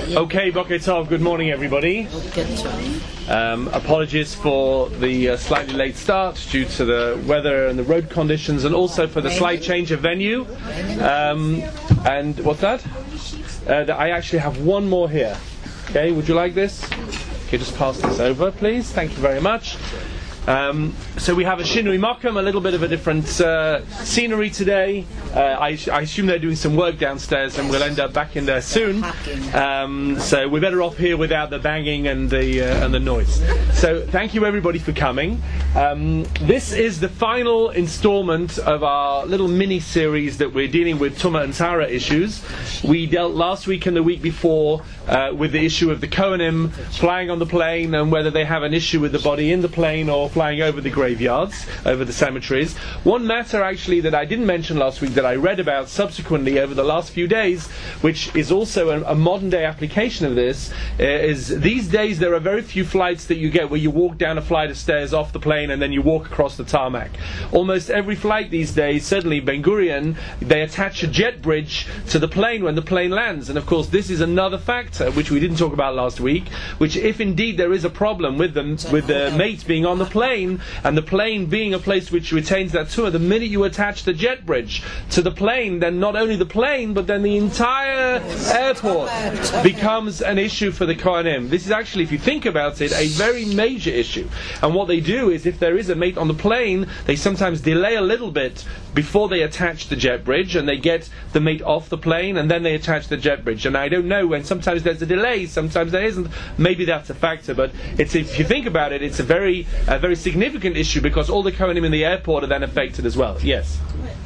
Okay, Boker Tov, good morning everybody. Apologies for the slightly late start due to the weather and the road conditions, and also for the slight change of venue. And what's that? I actually have one more here. Okay, would you like this? Okay, just pass this over, please. Thank you very much. So we have a Shinui Makom, a little bit of a different scenery today. I assume they're doing some work downstairs, and we'll end up back in there soon. So we're better off here without the banging and the noise. So thank you everybody for coming. This is the final installment of our little mini-series that we're dealing with Tumah and Tara issues. We dealt last week and the week before with the issue of the Kohanim flying on the plane and whether they have an issue with the body in the plane or flying over the graveyards, over the cemeteries. One matter actually that I didn't mention last week that I read about subsequently over the last few days, which is also a modern day application of this, is these days there are very few flights that you get where you walk down a flight of stairs off the plane and then you walk across the tarmac. Almost every flight these days, certainly Ben Gurion, they attach a jet bridge to the plane when the plane lands. And of course this is another factor which we didn't talk about last week, which if indeed there is a problem with the mate being on the plane, and the plane being a place which retains that tour, the minute you attach the jet bridge to the plane, then not only the plane but then the entire airport becomes an issue for the Kohanim. This is actually, if you think about it, a very major issue. And what they do is, if there is a mate on the plane, they sometimes delay a little bit before they attach the jet bridge, and they get the mate off the plane and then they attach the jet bridge. And I don't know, and sometimes there's a delay, sometimes there isn't. Maybe that's a factor, but it's, if you think about it, it's a very significant issue, because all the Kohanim in the airport are then affected as well. Yes?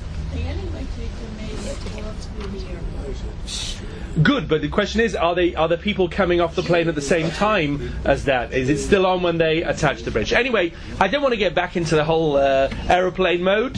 Good, but the question is, are the people coming off the plane at the same time as that? Is it still on when they attach the bridge? Anyway, I don't want to get back into the whole aeroplane mode,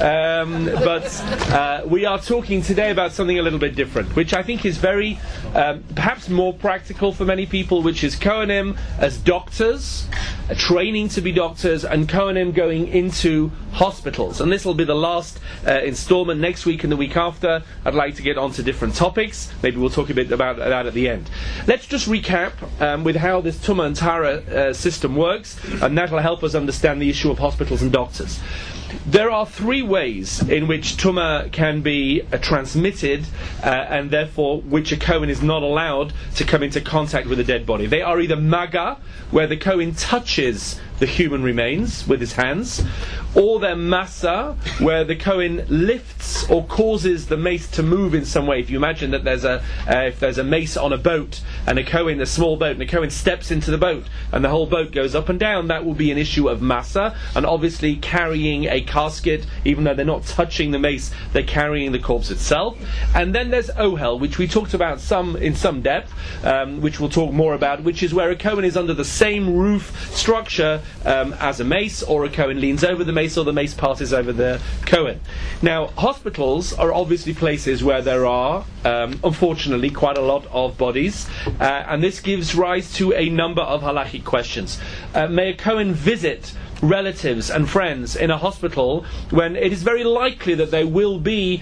but we are talking today about something a little bit different, which I think is very, perhaps more practical for many people, which is Kohanim as doctors, training to be doctors, and Kohanim going into hospitals. And this will be the last installment. Next week and the week after, I'd like to get on to different topics. Maybe we'll talk a bit about that at the end. Let's just recap with how this Tumah and Tara system works, and that will help us understand the issue of hospitals and doctors. There are three ways in which Tumah can be transmitted, and therefore which a Kohen is not allowed to come into contact with a dead body. They are either Maga, where the Kohen touches the human remains with his hands, or they're Masa, where the Kohen lifts or causes the mace to move in some way. If you imagine that if there's a mace on a boat, and a small boat, and a Kohen steps into the boat, and the whole boat goes up and down, that will be an issue of Masa, and obviously carrying a casket, even though they're not touching the mace, they're carrying the corpse itself. And then there's Ohel, which we talked about in some depth, which we'll talk more about, which is where a Kohen is under the same roof structure as a mace, or a Kohen leans over the mace, or the mace passes over the Kohen. Now, hospitals are obviously places where there are, unfortunately, quite a lot of bodies, and this gives rise to a number of halachic questions. May a Kohen visit relatives and friends in a hospital when it is very likely that there will be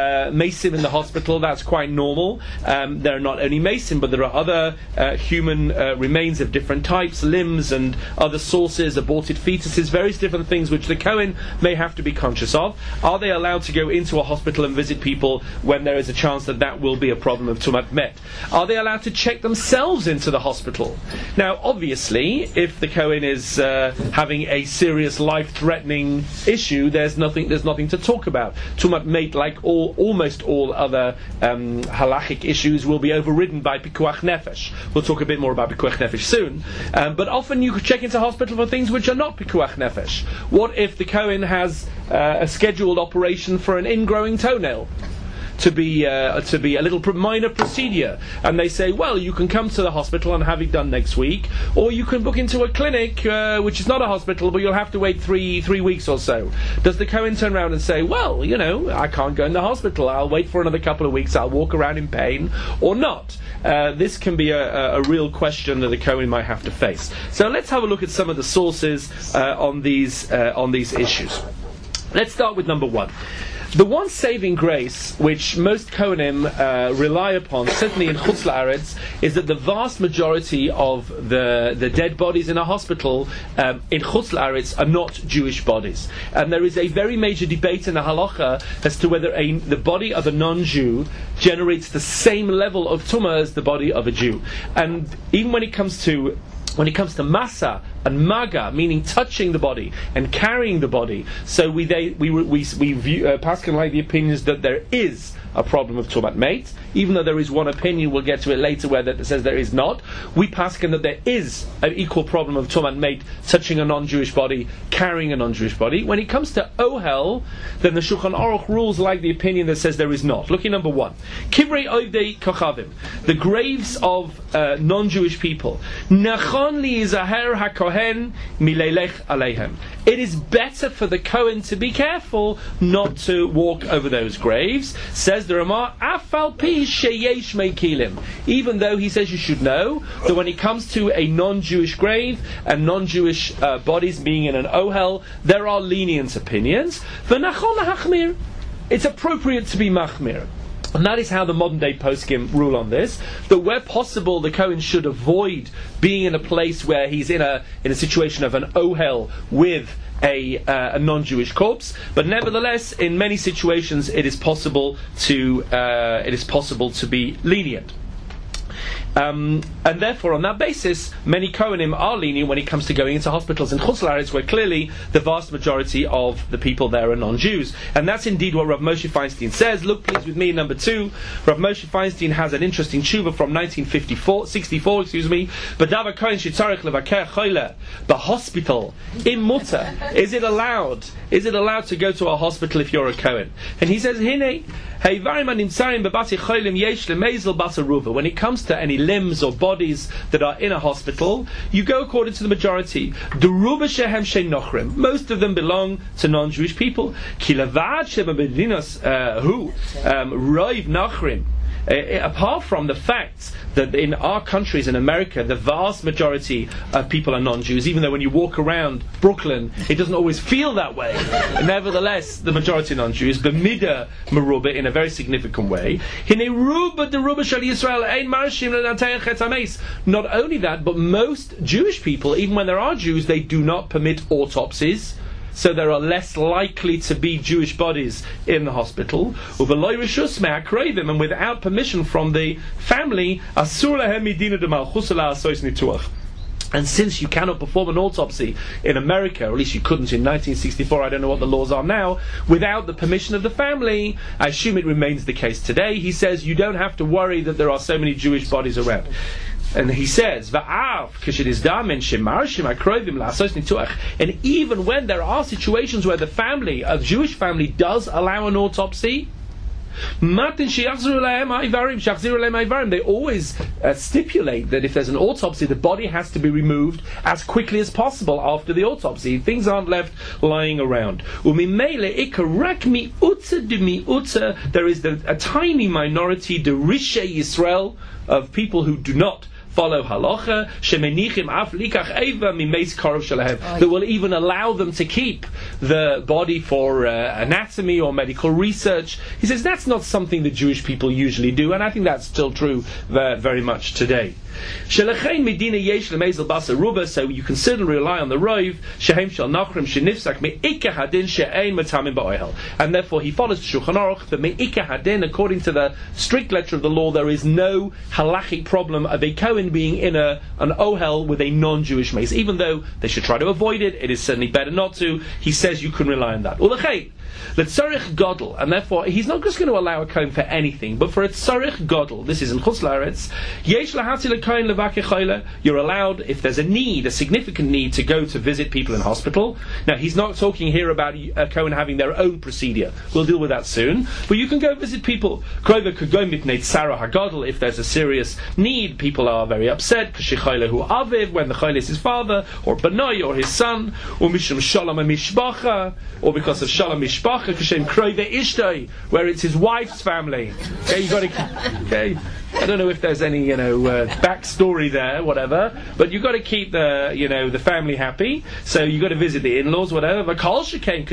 mason in the hospital? That's quite normal. There are not only mason, but there are other human remains of different types, limbs and other sources, aborted fetuses, various different things which the Kohen may have to be conscious of. Are they allowed to go into a hospital and visit people when there is a chance that that will be a problem of Tumat Met? Are they allowed to check themselves into the hospital? Now, obviously, if the Kohen is having a serious life-threatening issue, there's nothing to talk about. Tumat Met, like almost all other halachic issues, will be overridden by Pikuach Nefesh. We'll talk a bit more about Pikuach Nefesh soon. But often you could check into hospital for things which are not Pikuach Nefesh. What if the Kohen has a scheduled operation for an ingrowing toenail? To be a little minor procedure, and they say, well, you can come to the hospital and have it done next week, or you can book into a clinic which is not a hospital, but you'll have to wait three weeks or so. Does the Kohen turn around and say, well, I can't go in the hospital, I'll wait for another couple of weeks, I'll walk around in pain, or not? This can be a real question that the Kohen might have to face. So let's have a look at some of the sources on these issues. Let's start with number one. The one saving grace which most Kohanim rely upon, certainly in Chutz La'aretz, is that the vast majority of the dead bodies in a hospital in Chutz La'aretz are not Jewish bodies. And there is a very major debate in the halacha as to whether the body of a non-Jew generates the same level of tumah as the body of a Jew. And even when it comes to masa and maga, meaning touching the body and carrying the body, so we view Paskin like the opinions that there is a problem of tumat mate, even though there is one opinion, we'll get to it later, where that says there is not. We paskin that there is an equal problem of tumat mate, touching a non-Jewish body, carrying a non-Jewish body. When it comes to ohel, then the Shulchan Aruch rules like the opinion that says there is not. Look at number 1. Kivrei oivdei kochavim, the graves of non-Jewish people. Nachon li yizaher hakohen mileilech aleihem. It is better for the Kohen to be careful not to walk over those graves. Says the Ramah, afal pi sheyesh meikilim. Even though he says you should know that when it comes to a non-Jewish grave and non-Jewish bodies being in an ohel, there are lenient opinions. V'nachon hachmir. It's appropriate to be machmir. And that is how the modern day poskim rule on this, that where possible the Kohen should avoid being in a place where he's in a situation of an ohel with a non-Jewish corpse, but nevertheless in many situations it is possible to be lenient. And therefore, on that basis, many Kohanim are lenient when it comes to going into hospitals in Chutz La'aretz, where clearly the vast majority of the people there are non-Jews. And that's indeed what Rav Moshe Feinstein says. Look please with me, number 2. Rav Moshe Feinstein has an interesting tshuva from 1964, B'davar Kohen shetzarech levaker choyle, the hospital, in mutter, is it allowed to go to a hospital if you're a Kohen? And he says, Hine, when it comes to any limbs or bodies that are in a hospital, you go according to the majority. Most of them belong to non-Jewish people. Apart from the fact that in our countries, in America, the vast majority of people are non-Jews, even though when you walk around Brooklyn, it doesn't always feel that way. Nevertheless, the majority are non-Jews, b'mida merubah, in a very significant way. Not only that, but most Jewish people, even when there are Jews, they do not permit autopsies. So there are less likely to be Jewish bodies in the hospital. And without permission from the family, and since you cannot perform an autopsy in America, or at least you couldn't in 1964, I don't know what the laws are now, without the permission of the family, I assume it remains the case today. He says you don't have to worry that there are so many Jewish bodies around. And he says, and even when there are situations where the family, a Jewish family, does allow an autopsy, they always stipulate that if there's an autopsy, the body has to be removed as quickly as possible after the autopsy. Things aren't left lying around. There is a tiny minority, the Rishei Yisrael, of people who do not follow halacha, that will even allow them to keep the body for anatomy or medical research. He says that's not something that Jewish people usually do, and I think that's still true very much today. So you can certainly rely on the Rov, and therefore he follows Shulchan Aruch that me'ikah hadin, according to the strict letter of the law, there is no halachic problem of a Kohen being in an ohel with a non-Jewish mace. Even though they should try to avoid it, it is certainly better not to. He says you can rely on that. L'tzarich gadol, and therefore he's not just going to allow a Kohen for anything, but for a tzarich gadol. This is in Chutz La'aretz. Yesh lahati lekohen levakeh choyle. You're allowed, if there's a need, a significant need, to go to visit people in hospital. Now he's not talking here about a Kohen having their own procedure. We'll deal with that soon. But you can go visit people. Krover could go mitnei tzara hagadol if there's a serious need. People are very upset. K'shechoyle aviv, when the choyle is his father or banoi or his son, or mishum shalom mishpacha, or because of shalom mishpacha, where it's his wife's family. Okay, you got to. Okay, I don't know if there's any, backstory there, whatever. But you've got to keep the family happy. So you've got to visit the in-laws, whatever. All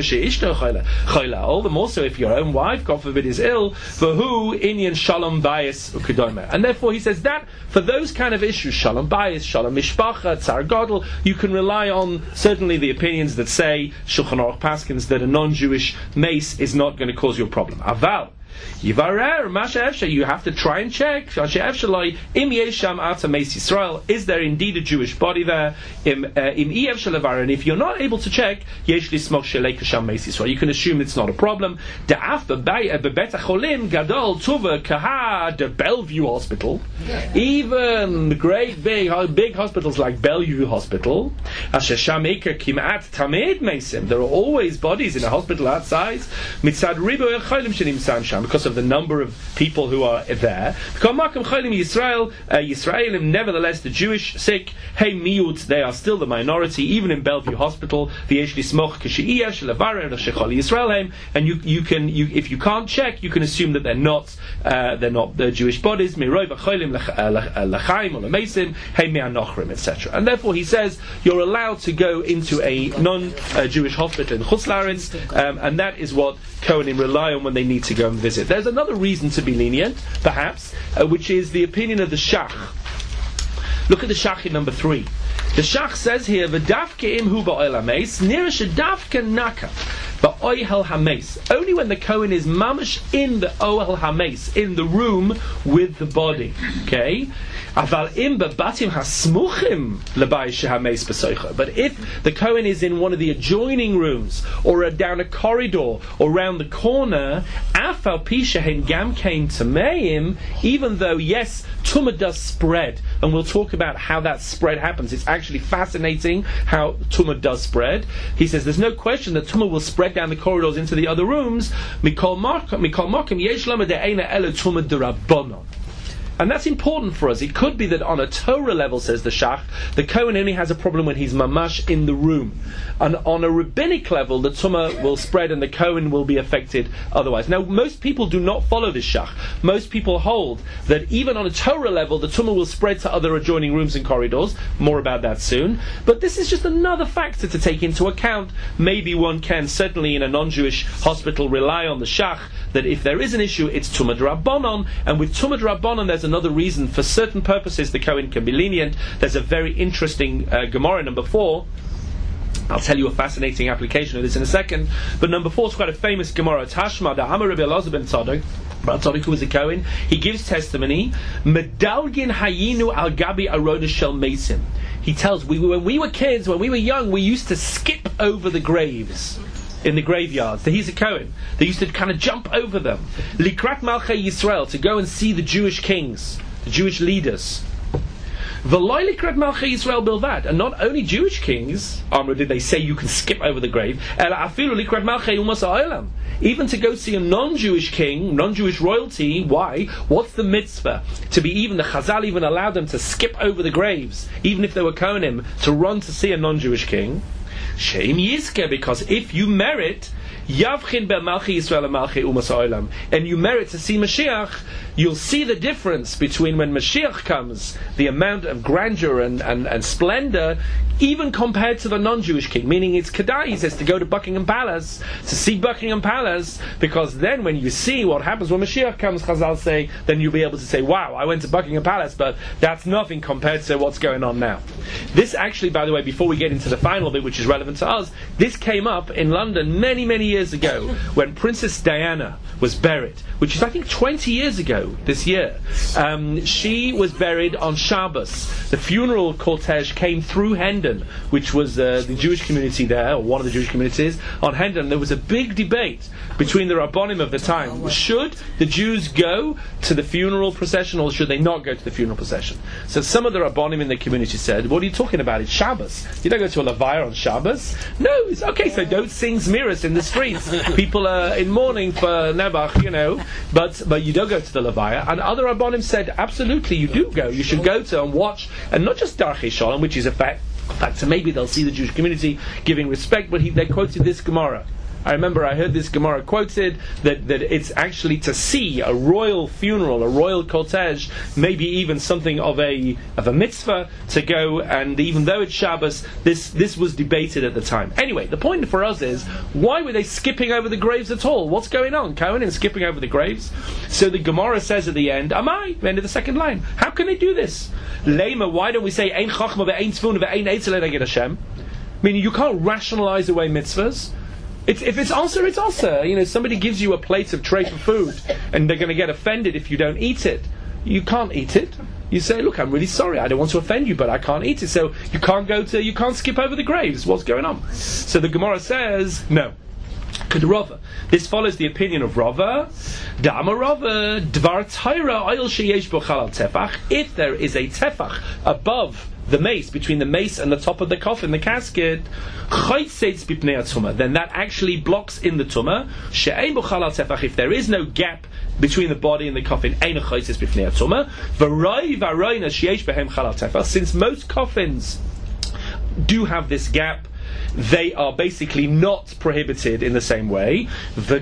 the more so if your own wife, God forbid, is ill. For who inyan shalom bayis ukudoma. And therefore he says that for those kind of issues, shalom bayis, shalom mishpacha, tzar gadol, you can rely on certainly the opinions that say Shulchan Aruch paskins that a non-Jewish mace is not going to cause you a problem. Aval. Yivarer, Masha Efsha, you have to try and check. Is there indeed a Jewish body there? And if you're not able to check, you can assume it's not a problem. The Bellevue Hospital, even the great big hospitals like Bellevue Hospital, there are always bodies in a hospital that size. Because of the number of people who are there. Nevertheless, the Jewish sick, they are still the minority, even in Bellevue Hospital. And if you can't check, you can assume that they're not the Jewish bodies. Etc. And therefore, he says you're allowed to go into a non-Jewish hospital in Chutz La'aretz, and that is what Kohanim rely on when they need to go and visit. There's another reason to be lenient, perhaps, which is the opinion of the Shach. Look at the Shach in number 3. The Shach says here, "V'dafke im hu ba'oil hameis, nira shedafke naka ba'oil hameis." Only when the Kohen is mamash in the oel hameis, in the room with the body. Okay. But if the Kohen is in one of the adjoining rooms, or down a corridor, or round the corner, even though, yes, Tumah does spread, and we'll talk about how that spread happens. It's actually fascinating how Tumah does spread. He says there's no question that Tumah will spread down the corridors into the other rooms. And that's important for us. It could be that on a Torah level, says the Shach, the Kohen only has a problem when he's mamash in the room. And on a rabbinic level, the Tumah will spread and the Kohen will be affected otherwise. Now, most people do not follow this Shach. Most people hold that even on a Torah level, the Tumah will spread to other adjoining rooms and corridors. More about that soon. But this is just another factor to take into account. Maybe one can, certainly in a non-Jewish hospital, rely on the Shach, that if there is an issue, it's Tumah D'Rabbanan. And with Tumah D'Rabbanan, there's another reason. For certain purposes, the Kohen can be lenient. There's a very interesting Gemara, number 4. I'll tell you a fascinating application of this in a second. But number 4 is quite a famous Gemara. Tashma da Amar Rabbi Elazar ben Tzadok, who was a Kohen, he gives testimony. Medalgin hayinu al gabi aroda shel mesim. He tells, when we were kids, when we were young, we used to skip over the graves in the graveyards. He's a Kohen. They used to kind of jump over them. Likrat Malchei Yisrael, to go and see the Jewish kings, the Jewish leaders. V'loy likrat Malchei Yisrael bilvad, and not only Jewish kings, did they say you can skip over the grave, ela afilu likrat Malchei umas ha'olam. Even to go see a non-Jewish king, non-Jewish royalty. Why? What's the mitzvah? To be even, the Chazal even allowed them to skip over the graves, even if they were Kohanim, to run to see a non-Jewish king. Sheim Yizke, because if you merit Yavchin be Malchi Yisrael and Malchi Umas Ha'olam, and you merit to see Mashiach, you'll see the difference between when Mashiach comes, the amount of grandeur and splendor, even compared to the non-Jewish king. Meaning it's Kedai, he says, to go to Buckingham Palace, to see Buckingham Palace, because then when you see what happens when Mashiach comes, Chazal say, then you'll be able to say, wow, I went to Buckingham Palace, but that's nothing compared to what's going on now. This actually, by the way, before we get into the final bit, which is relevant to us, this came up in London many, many years ago, when Princess Diana was buried, which is I think 20 years ago this year. She was buried on Shabbos. The funeral cortege came through Hendon, which was the Jewish community there, or one of the Jewish communities on Hendon. There was a big debate between the Rabbonim of the time. Should the Jews go to the funeral procession, or should they not go to the funeral procession? So some of the Rabbonim in the community said, what are you talking about? It's Shabbos. You don't go to a Levaya on Shabbos. No, it's okay, so don't sing Zmiris in the streets. People are in mourning for Nebuch, but you don't go to the Levaya. And other Rabbonim said, absolutely, you do go. You should go to and watch, and not just Darchei Shalom, which is a fact, so maybe they'll see the Jewish community giving respect, but they quoted this Gemara. I remember I heard this Gemara quoted that it's actually to see a royal funeral, a royal cortege, maybe even something of a mitzvah to go, and even though it's Shabbos, this was debated at the time. Anyway, the point for us is, why were they skipping over the graves at all? What's going on? Kohanim skipping over the graves? So the Gemara says at the end, Amai, the end of the second line, how can they do this? Lema, why don't we say Ein Chachma ve'ein Tzvun ve'ein Eitzel Neged Hashem? Meaning you can't rationalize away mitzvahs. If it's also, it's also. Somebody gives you a plate of tray for food, and they're going to get offended if you don't eat it. You can't eat it. You say, look, I'm really sorry, I don't want to offend you, but I can't eat it. So you can't skip over the graves. What's going on? So the Gemara says, no. Rava. This follows the opinion of Rava. Dama Rava, Dvar Taira Oil Sheyesh Bo Chalal Tefach. If there is a tefach above the mace, between the mace and the top of the coffin, the casket, then that actually blocks in the tumah. She'ein Bo Chalal Tefach. If there is no gap between the body and the coffin, ein chaytzes b'pnei tumah. V'roi v'roina sheyesh behem chalal tefach. Since most coffins do have this gap, they are basically not prohibited in the same way. The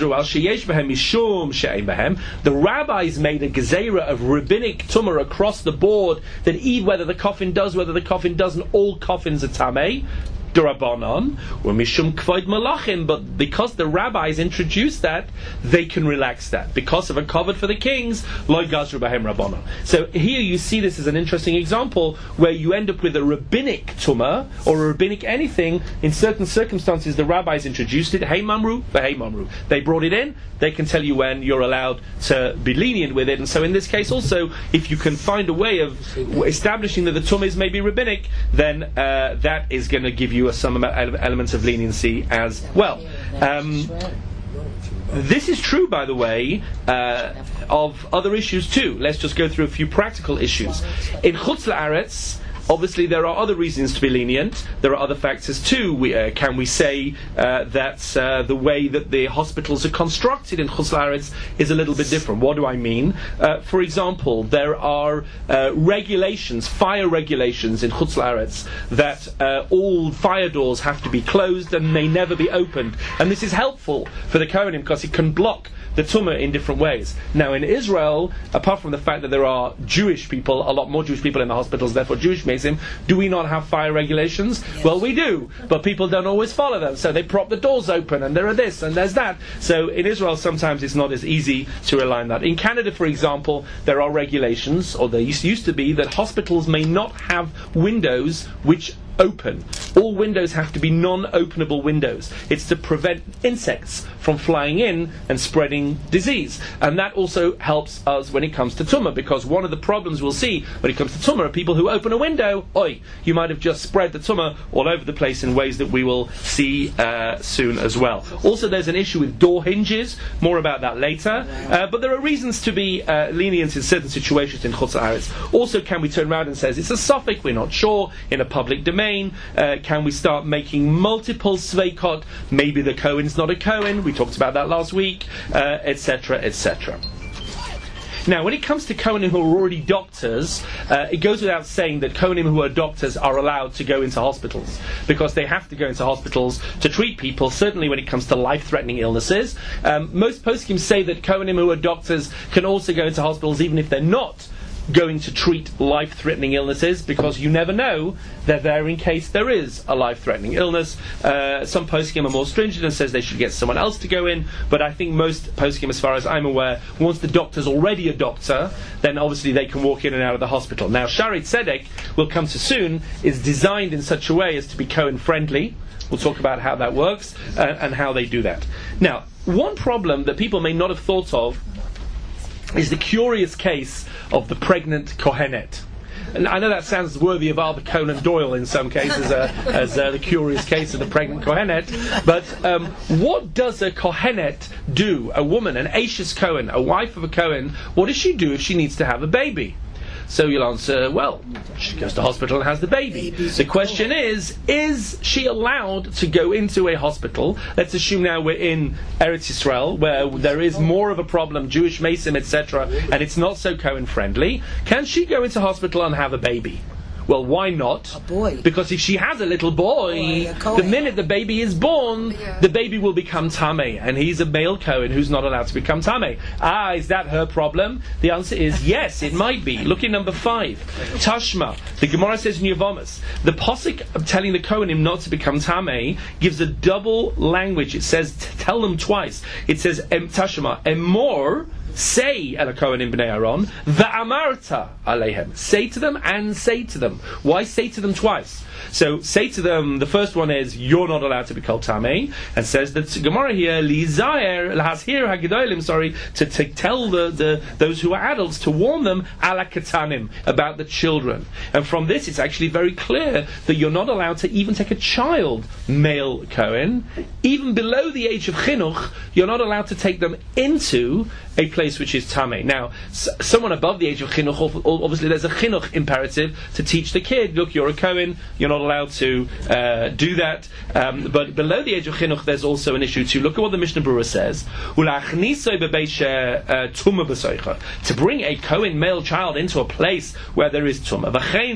rabbis made a gezerah of rabbinic tumah across the board that whether the coffin does, whether the coffin doesn't, all coffins are tamei. Durabanan, or mishum kvoid malachim, but because the rabbis introduced that, they can relax that. Because of a covet for the kings, lo gazru bahem rabbanan. So here you see this as an interesting example where you end up with a rabbinic tumah, or a rabbinic anything. In certain circumstances, the rabbis introduced it, hey mamru, hey mamru. They brought it in, they can tell you when you're allowed to be lenient with it. And so in this case also, if you can find a way of establishing that the tumah is maybe rabbinic, then that is going to give you some elements of leniency as well. This is true, by the way, of other issues too. Let's just go through a few practical issues. In Chutz La'aretz, obviously there are other reasons to be lenient. There are other factors too. Can we say that the way that the hospitals are constructed in Chutz La'aretz is a little bit different? What do I mean? For example, there are regulations, fire regulations in Chutz La'aretz, that all fire doors have to be closed and may never be opened. And this is helpful for the Kohanim because it can block the tumah in different ways. Now in Israel, apart from the fact that there are Jewish people, a lot more Jewish people in the hospitals, therefore Jewish mesim, do we not have fire regulations? Yes. Well, we do, but people don't always follow them, so they prop the doors open, and there are this, and there's that. So in Israel, sometimes it's not as easy to align that. In Canada, for example, there are regulations, or there used to be, that hospitals may not have windows which open. All windows have to be non-openable windows. It's to prevent insects from flying in and spreading disease. And that also helps us when it comes to tumah, because one of the problems we'll see when it comes to tumah are people who open a window, you might have just spread the tumah all over the place in ways that we will see soon as well. Also, there's an issue with door hinges, more about that later. But there are reasons to be lenient in certain situations in Chutz La'aretz. Also, can we turn around and say it's a suffix, we're not sure, in a public domain? Can we start making multiple sveikot? Maybe the Kohen's not a Kohen, we talked about that last week, etc., etc. Now, when it comes to Kohanim who are already doctors, it goes without saying that Kohanim who are doctors are allowed to go into hospitals, because they have to go into hospitals to treat people, certainly when it comes to life-threatening illnesses. Most poskim say that Kohanim who are doctors can also go into hospitals even if they're not going to treat life-threatening illnesses, because you never know, they're there in case there is a life-threatening illness. Some poskim are more stringent and says they should get someone else to go in, but I think most poskim, as far as I'm aware, once the doctor's already a doctor, then obviously they can walk in and out of the hospital. Now, Shari Tzedek, we'll come to soon, is designed in such a way as to be Kohen friendly. We'll talk about how that works and how they do that. Now, one problem that people may not have thought of is the curious case of the pregnant Kohenet. And I know that sounds worthy of Arthur Conan Doyle in some cases, as the curious case of the pregnant Kohenet. But what does a Kohenet do? A woman, an Ashes Cohen, a wife of a Cohen, what does she do if she needs to have a baby? So you'll answer, well, she goes to hospital and has the baby. The question is she allowed to go into a hospital? Let's assume now we're in Eretz Yisrael, where there is more of a problem, Jewish Mesim, etc., and it's not so Cohen friendly. Can she go into hospital and have a baby? Well, why not? A boy. Because if she has a little boy, the minute the baby is born, the baby will become Tameh, and he's a male Kohen who's not allowed to become Tameh. Is that her problem? The answer is yes, it might be. Look at number 5. Tashma. The Gemara says in Yevamos, the posik of telling the Kohanim not to become Tameh gives a double language. It says, tell them twice. It says, Tashma, emor, say ala Kohanim b'nei Aaron, va'amarta aleihem. Say to them and say to them. Why say to them twice? So say to them, the first one is, you're not allowed to be called Tameh, and says that Gemara here, lizayer, lahazhir hagedolim, to tell those who are adults, to warn them, ala katanim, about the children. And from this, it's actually very clear that you're not allowed to even take a child, male Kohen, even below the age of chinuch, you're not allowed to take them into a place which is Tameh. Now, someone above the age of chinuch, obviously there's a chinuch imperative to teach the kid, look, you're a Kohen, you're not allowed to do that. But below the age of chinuch, there's also an issue too. Look at what the Mishnah Berurah says. To bring a Kohen male child into a place where there is tumah,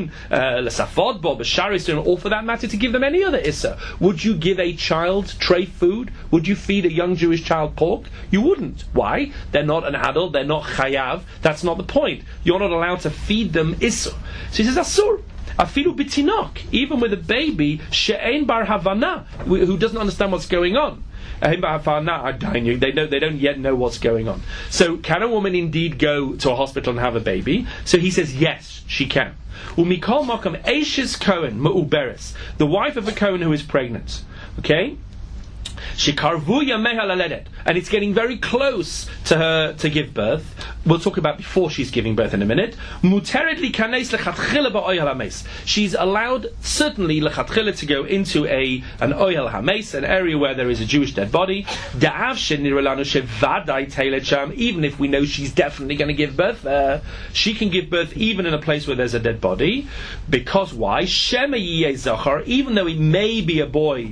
or for that matter, to give them any other issa. Would you give a child treif food? Would you feed a young Jewish child pork? You wouldn't. Why? They're not an adult, they're not chayav. That's not the point. You're not allowed to feed them issa. So he says, asur. Afilu bitinok, even with a baby, she'ein bar havana, who doesn't understand what's going on. They don't yet know what's going on. So can a woman indeed go to a hospital and have a baby? So he says yes, she can. Umikol makam eishes Kohen ma'uberes, the wife of a Kohen who is pregnant. Okay? And it's getting very close to her to give birth. We'll talk about before she's giving birth in a minute. She's allowed certainly lechatchila to go into an oyel hames, an area where there is a Jewish dead body. Even if we know she's definitely going to give birth there, she can give birth even in a place where there's a dead body. Because why? Even though it may be a boy,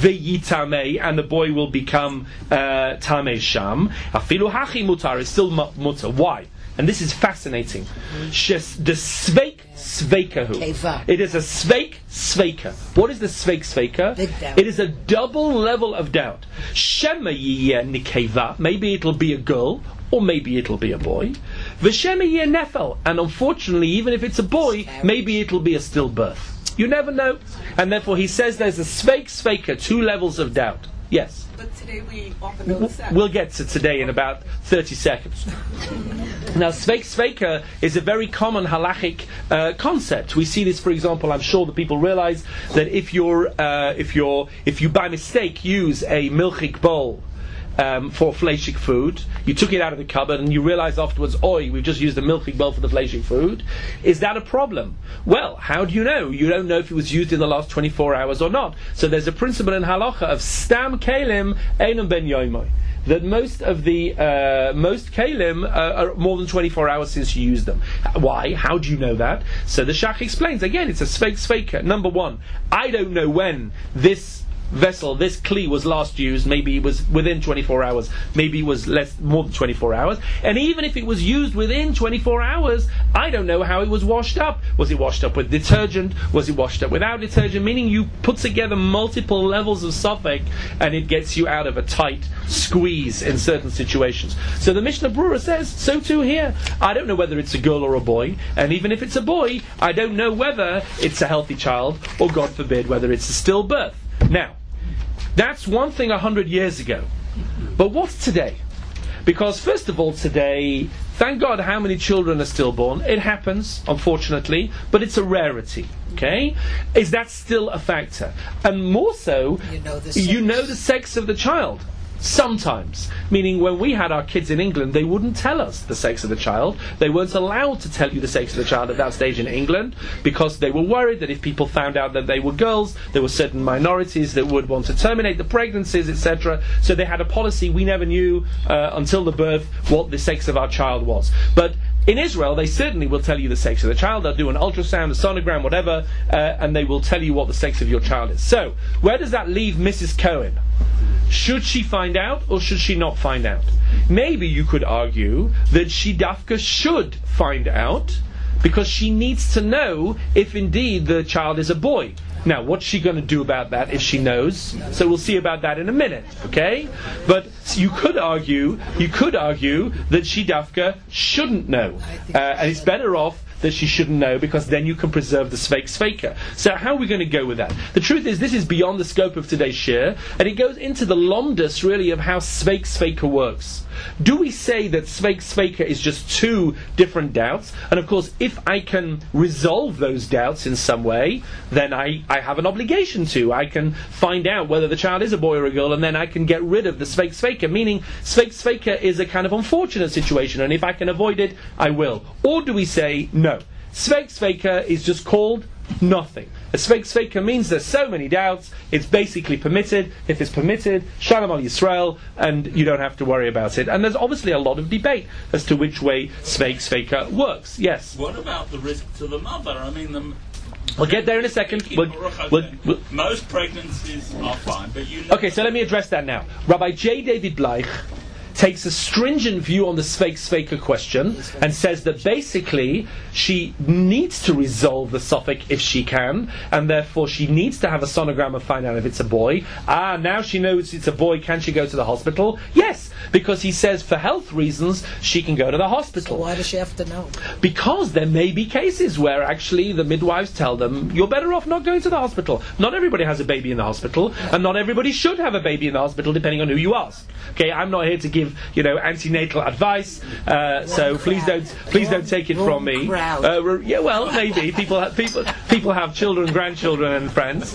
and the boy will become Tamei Sham, afilu hachi mutar is still mutar. Why? And this is fascinating. The sveik sveikahu. It is a sveik sveika. What is the sveik sveika? It is a double level of doubt. Shema yiyeh nikeva. Maybe it'll be a girl, or maybe it'll be a boy. V'shema yiyeh nefel. And unfortunately, even if it's a boy, maybe it'll be a stillbirth. You never know. And therefore he says there's a sveik sveika, 2 levels of doubt. Yes? But today we often know the sex. We'll get to today in about 30 seconds. Now, sveik sveika is a very common halachic concept. We see this, for example, I'm sure that people realize that if you by mistake use a milchik bowl for fleishik food, you took it out of the cupboard and you realize afterwards, we've just used a milchik bowl for the fleishik food. Is that a problem? Well, how do you know? You don't know if it was used in the last 24 hours or not. So there's a principle in halacha of stam kalim einam ben yoimoy, that most kalim are more than 24 hours since you used them. Why? How do you know that? So the Shach explains, again, it's a sveik sveika. Number 1, I don't know when this vessel, this kli, was last used. Maybe it was within 24 hours, maybe it was more than 24 hours, and even if it was used within 24 hours, I don't know how it was washed up. Was it washed up with detergent? Was it washed up without detergent? Meaning you put together multiple levels of safek and it gets you out of a tight squeeze in certain situations. So the Mishnah Berurah says, so too here. I don't know whether it's a girl or a boy, and even if it's a boy, I don't know whether it's a healthy child, or God forbid, whether it's a stillbirth. Now, that's one thing 100 years ago. But what's today? Because first of all, today, thank God how many children are stillborn. It happens, unfortunately, but it's a rarity. Okay? Is that still a factor? And more so, you know the sex of the child. Sometimes. Meaning when we had our kids in England, they wouldn't tell us the sex of the child. They weren't allowed to tell you the sex of the child at that stage in England, because they were worried that if people found out that they were girls, there were certain minorities that would want to terminate the pregnancies, etc. So they had a policy. We never knew until the birth what the sex of our child was. But in Israel, they certainly will tell you the sex of the child. They'll do an ultrasound, a sonogram, whatever, and they will tell you what the sex of your child is. So, where does that leave Mrs. Cohen? Should she find out, or should she not find out? Maybe you could argue that she dafka should find out, because she needs to know if indeed the child is a boy. Now, what's she going to do about that if she knows? So we'll see about that in a minute, okay? But you could argue that she dafka shouldn't know, and it's better off that she shouldn't know, because then you can preserve the sveika. So how are we going to go with that? The truth is, this is beyond the scope of today's shir, and it goes into the lomdus really of how sveika works. Do we say that sveika is just two different doubts? And of course, if I can resolve those doubts in some way, then I have an obligation to. I can find out whether the child is a boy or a girl, and then I can get rid of the sveika, meaning sveika is a kind of unfortunate situation, and if I can avoid it, I will. Or do we say, no, sveika is just called nothing. A sveika means there's so many doubts, it's basically permitted. If it's permitted, Shalom al Yisrael, and you don't have to worry about it. And there's obviously a lot of debate as to which way sveika works. Yes? What about the risk to the mother? I mean, we'll get there in a second. Most pregnancies are fine, but Okay, so let me address that now. Rabbi J. David Bleich takes a stringent view on the sveika question and says that basically she needs to resolve the suffix if she can, and therefore she needs to have a sonogram and find out if it's a boy. Now she knows it's a boy, can she go to the hospital? Yes, because he says for health reasons she can go to the hospital. So why does she have to know? Because there may be cases where actually the midwives tell them, you're better off not going to the hospital. Not everybody has a baby in the hospital, and not everybody should have a baby in the hospital, depending on who you ask. Okay, I'm not here to give antenatal advice, so please don't take it from me. Yeah, well, maybe people have children, grandchildren, and friends,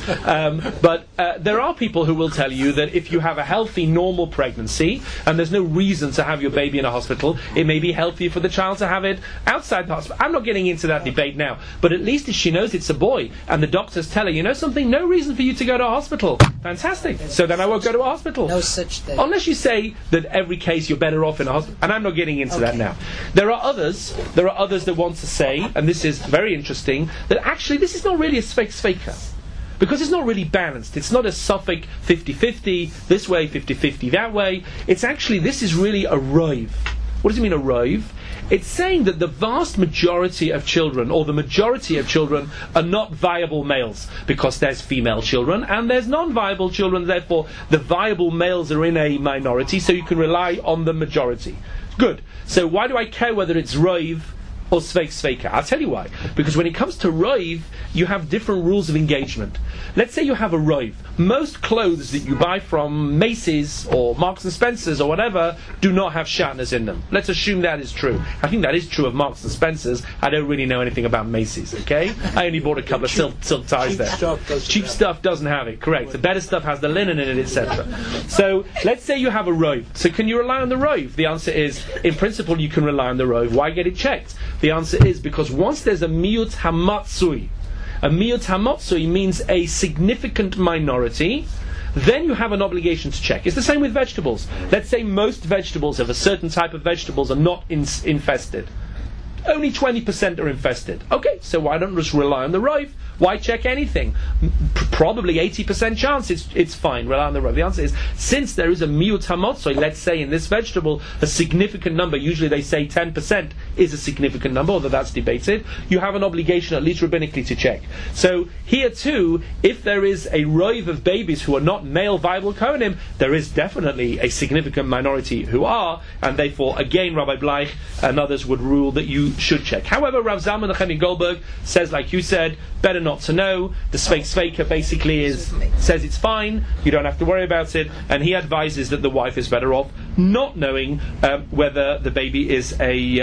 but there are people who will tell you that if you have a healthy, normal pregnancy and there's no reason to have your baby in a hospital, it may be healthier for the child to have it outside the hospital. I'm not getting into that debate now, but at least if she knows it's a boy and the doctors tell her, you know something, no reason for you to go to a hospital. Fantastic. So then I won't go to a hospital. No such thing. Unless you say that every case you're better off in a hospital, and I'm not getting into that now. There are others that want to say, and this is very interesting, that actually this is not really a sveika, because it's not really balanced. It's not a suffix 50-50 this way, 50-50 that way. It's actually, this is really a roiv. What does it mean, a roiv? It's saying that the vast majority of children, or the majority of children, are not viable males, because there's female children and there's non-viable children. Therefore the viable males are in a minority, so you can rely on the majority. Good. So why do I care whether it's roiv or sveika? I'll tell you why. Because when it comes to roiv, you have different rules of engagement. Let's say you have a roiv. Most clothes that you buy from Macy's or Marks and Spencer's or whatever do not have shatnez in them. Let's assume that is true. I think that is true of Marks and Spencer's. I don't really know anything about Macy's, okay? I only bought a couple of silk ties there. Cheap stuff doesn't have it, correct. The better stuff has the linen in it, etc. So let's say you have a roiv. So can you rely on the roiv? The answer is, in principle, you can rely on the roiv. Why get it checked? The answer is because once there's a miyut hamatsui, a miyut hamatsui means a significant minority, then you have an obligation to check. It's the same with vegetables. Let's say most vegetables of a certain type of vegetables are not infested. Only 20% are infested. Okay, so why don't just rely on the roiv? Why check anything? Probably 80% chance it's fine. Rely on the roiv. The answer is, since there is a miyut hamotzoi, let's say in this vegetable, a significant number, usually they say 10% is a significant number, although that's debated, you have an obligation, at least rabbinically, to check. So here too, if there is a roiv of babies who are not male viable kohanim, there is definitely a significant minority who are, and therefore, again, Rabbi Bleich and others would rule that you should check. However, Rav Zalman Nechemi Goldberg says, like you said, better not to know. The sveika basically says it's fine, you don't have to worry about it, and he advises that the wife is better off not knowing whether the baby is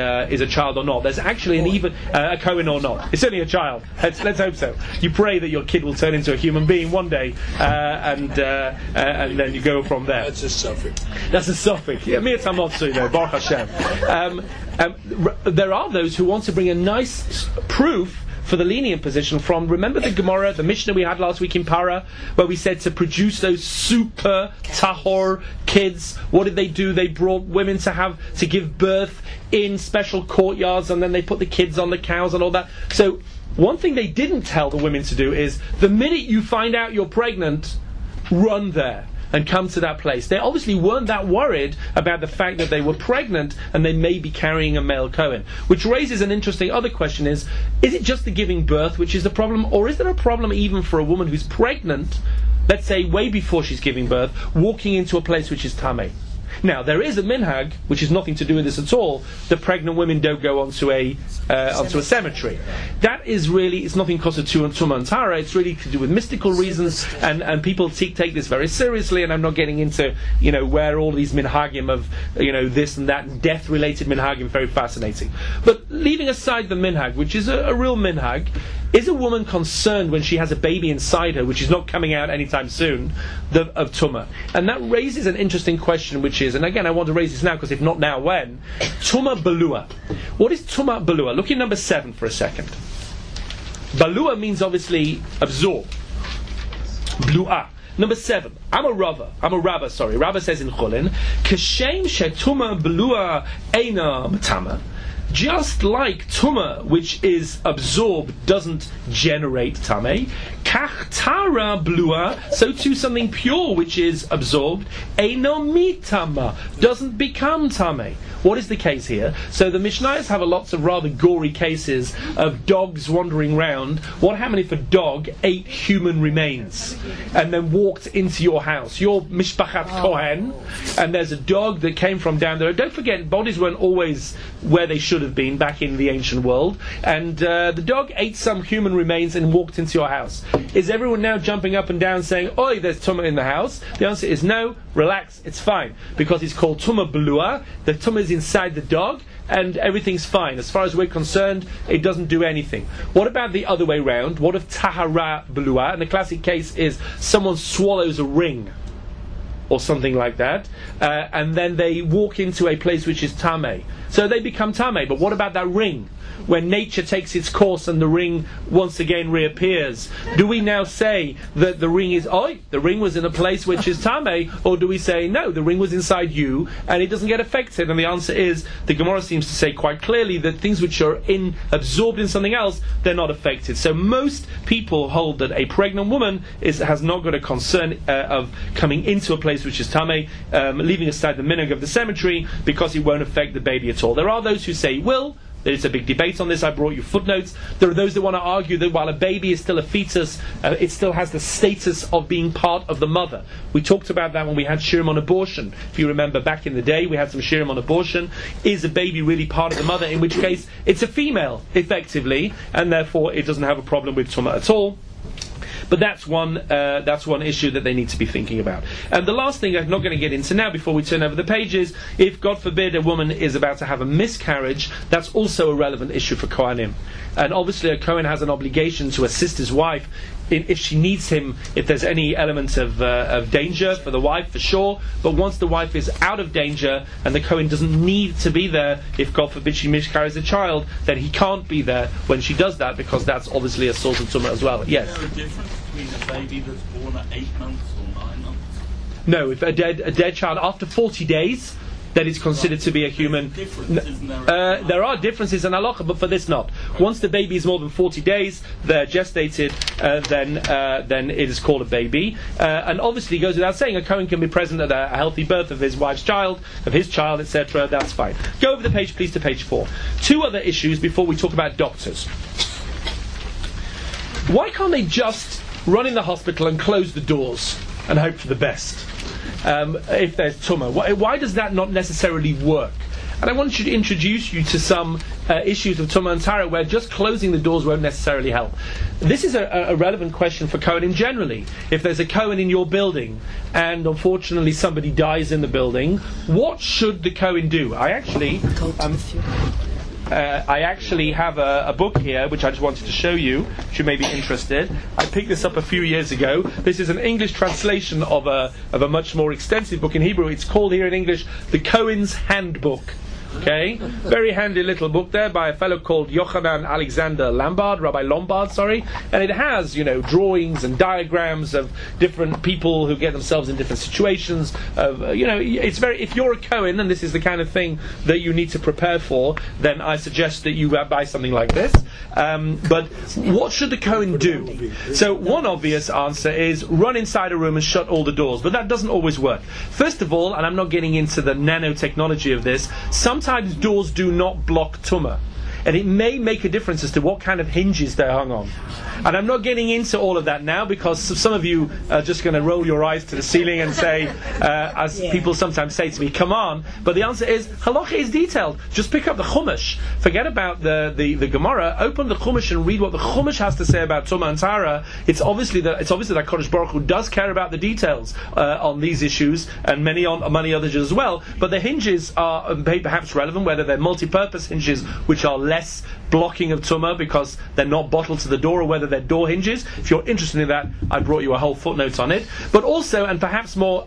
a child or not. There's actually a Cohen or not. It's only a child. Let's hope so. You pray that your kid will turn into a human being one day, and then you go from there. That's a suffix. That's a suffix. Yeah, me it's Hamotsu, though. Baruch Hashem. There are those who want to bring a nice proof for the lenient position from, remember the Gemara, the Mishnah we had last week in Para, where we said to produce those super tahor kids. What did they do? They brought women to give birth in special courtyards, and then they put the kids on the cows and all that. So one thing they didn't tell the women to do is, the minute you find out you're pregnant, run there. and come to that place. They obviously weren't that worried about the fact that they were pregnant and they may be carrying a male Kohen, which raises an interesting other question: is it just the giving birth which is the problem, or is there a problem even for a woman who's pregnant, let's say way before she's giving birth, walking into a place which is tamei? Now, there is a minhag, which has nothing to do with this at all, that pregnant women don't go onto a cemetery. That is really, it's nothing because of Tumah and Tara, it's really to do with mystical reasons, and people take this very seriously, and I'm not getting into, where all these minhagim of, this and that, death-related minhagim, very fascinating. But leaving aside the minhag, which is a real minhag, is a woman concerned when she has a baby inside her, which is not coming out anytime soon, of Tumah? And that raises an interesting question, which is, and again I want to raise this now, because if not now, when? Tumah Balua. What is Tumah Balua? Look at number 7 for a second. Balua means obviously absorb. Blua. Number 7. I'm a rabba. Rabba says in Chulin, Kashem shetumah Balua eina matama. Just like Tumah, which is absorbed, doesn't generate Tameh, Kach Tara Blua, so too something pure which is absorbed, Eino Mitama, doesn't become Tameh. What is the case here? So the Mishnayos have lots of rather gory cases of dogs wandering round. What happened if a dog ate human remains and then walked into your house? Your Mishpachat Kohen, and there's a dog that came from down there. Don't forget, bodies weren't always where they should have been back in the ancient world, and the dog ate some human remains and walked into your house. Is everyone now jumping up and down saying, oi, there's Tumah in the house? The answer is no, relax, it's fine, because it's called Tumah Belua. The Tumah is inside the dog, and everything's fine. As far as we're concerned, it doesn't do anything. What about the other way round? What if Tahara Belua? And the classic case is someone swallows a ring or something like that, and then they walk into a place which is Tameh. So they become Tameh, but what about that ring? When nature takes its course and the ring once again reappears, do we now say that the ring is, the ring was in a place which is Tameh, or do we say, no, the ring was inside you and it doesn't get affected? And the answer is, the Gemara seems to say quite clearly that things which are absorbed in something else, they're not affected. So most people hold that a pregnant woman has not got a concern of coming into a place which is Tameh, leaving aside the minhag of the cemetery, because it won't affect the baby at all. There are those who say it will. There's a big debate on this. I brought you footnotes. There are those that want to argue that while a baby is still a fetus, it still has the status of being part of the mother. We talked about that when we had shirim on abortion. If you remember back in the day, we had some shirim on abortion. Is a baby really part of the mother? In which case, it's a female, effectively, and therefore it doesn't have a problem with tumah at all. But that's one issue that they need to be thinking about. And the last thing I'm not going to get into now before we turn over the pages, if God forbid a woman is about to have a miscarriage, that's also a relevant issue for Kohanim. And obviously a Kohen has an obligation to assist his wife if she needs him, if there's any element of danger for the wife, for sure. But once the wife is out of danger and the Kohen doesn't need to be there, if God forbid she miscarries a child, then he can't be there when she does that, because that's obviously a source of tumah as well. Yes? Is there a difference between a baby that's born at 8 months or 9 months? No, if a dead child after 40 days, that is considered to be a human. There are differences in halacha, but for this not. Once the baby is more than 40 days, they're gestated, then it is called a baby. And obviously, it goes without saying, a Kohen can be present at a healthy birth of his wife's child, of his child, etc. That's fine. Go over the page, please, to page 4. 2 other issues before we talk about doctors. Why can't they just run in the hospital and close the doors and hope for the best? If there's tumah, why does that not necessarily work? And I want to introduce you to some issues of tumah and tara where just closing the doors won't necessarily help. This is a relevant question for Kohanim generally. If there's a Kohen in your building and unfortunately somebody dies in the building, what should the Kohen do? I actually have a book here which I just wanted to show you, if you may be interested. I picked this up a few years ago. This is an English translation of a much more extensive book in Hebrew. It's called here in English, The Kohen's Handbook Okay, very handy little book there by a fellow called Yochanan Alexander Rabbi Lombard, and it has, drawings and diagrams of different people who get themselves in different situations. It's very. If you're a Kohen and this is the kind of thing that you need to prepare for, then I suggest that you buy something like this. But what should the Kohen do? So one obvious answer is run inside a room and shut all the doors, but that doesn't always work. First of all, and I'm not getting into the nanotechnology of this, sometimes doors do not block tumah, and it may make a difference as to what kind of hinges they're hung on. And I'm not getting into all of that now because some of you are just going to roll your eyes to the ceiling and say, as people sometimes say to me, come on. But the answer is, halacha is detailed. Just pick up the Chumash. Forget about the Gemara. Open the Chumash and read what the Chumash has to say about Tumah and Tahara. It's obviously that Kodesh Baruch Hu does care about the details on these issues and many others as well. But the hinges are perhaps relevant, whether they're multi-purpose hinges, which are less blocking of Tumah because they're not bottled to the door, or whether they're door hinges. If you're interested in that, I brought you a whole footnote on it. But also, and perhaps more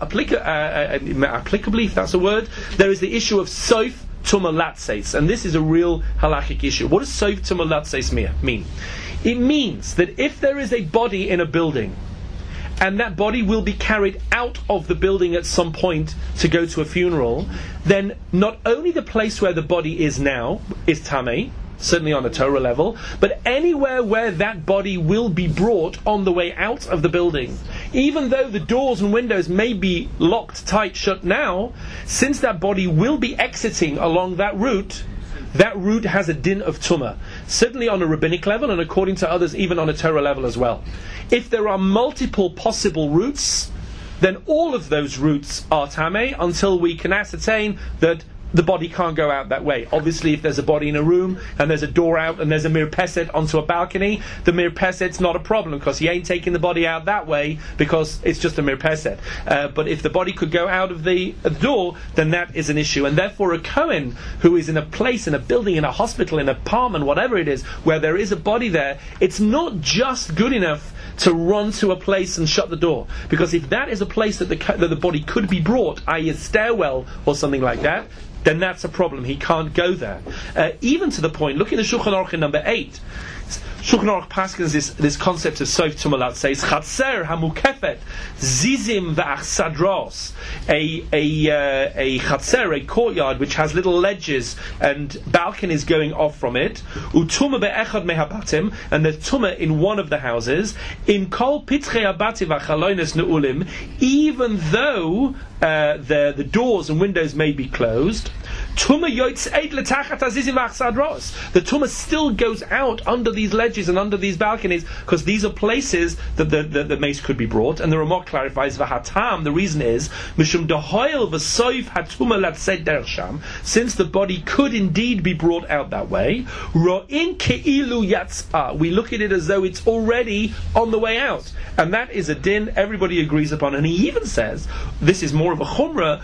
applicably, if that's a word, there is the issue of soif tumah latseis, and this is a real halachic issue. What does soif tumah latseis mean? It means that if there is a body in a building, and that body will be carried out of the building at some point to go to a funeral, then not only the place where the body is now is tamei, certainly on a Torah level, but anywhere where that body will be brought on the way out of the building, even though the doors and windows may be locked tight shut now, since that body will be exiting along that route has a din of tumah, certainly on a rabbinic level, and according to others even on a Torah level as well. If there are multiple possible routes, then all of those routes are tamei until we can ascertain that the body can't go out that way. Obviously, if there's a body in a room and there's a door out and there's a mirpeset onto a balcony, the mirpeset's not a problem because he ain't taking the body out that way because it's just a mirpeset. But if the body could go out of the door, then that is an issue. And therefore, a Kohen who is in a place, in a building, in a hospital, in a apartment, whatever it is, where there is a body there, it's not just good enough to run to a place and shut the door, because if that is a place that the body could be brought, i.e. a stairwell or something like that, then that's a problem. He can't go there. Even to the point, look in the Shulchan Aruch in number 8. Shulchan Aruch paskins this concept of soif tumah latseis, chatzer hamukefet zizim v'achsadros, a chatzer, a courtyard which has little ledges and balconies going off from it, utuma be'echad mehabatim, and there's tumah in one of the houses, in kol pitchei abati v'chalonos neulim, even though the doors and windows may be closed, the tumah still goes out under these ledges and under these balconies, because these are places that the mace could be brought. And the Ramah clarifies the reason is since the body could indeed be brought out that way, we look at it as though it's already on the way out, and that is a din everybody agrees upon. And he even says this is more of a chumrah.